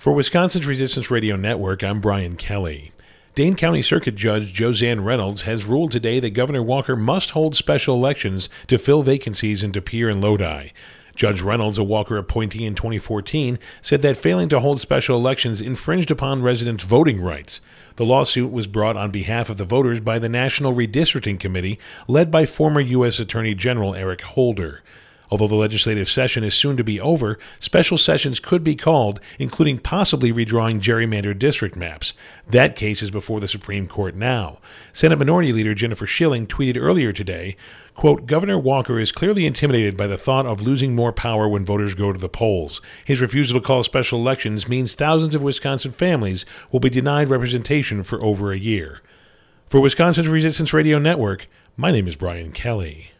For Wisconsin's Resistance Radio Network, I'm Brian Kelly. Dane County Circuit Judge Josiane Reynolds has ruled today that Governor Walker must hold special elections to fill vacancies in De Pere and Lodi. Judge Reynolds, a Walker appointee in 2014, said that failing to hold special elections infringed upon residents' voting rights. The lawsuit was brought on behalf of the voters by the National Redistricting Committee, led by former U.S. Attorney General Eric Holder. Although the legislative session is soon to be over, special sessions could be called, including possibly redrawing gerrymandered district maps. That case is before the Supreme Court now. Senate Minority Leader Jennifer Schilling tweeted earlier today, quote, "Governor Walker is clearly intimidated by the thought of losing more power when voters go to the polls. His refusal to call special elections means thousands of Wisconsin families will be denied representation for over a year." For Wisconsin's Resistance Radio Network, my name is Brian Kelly.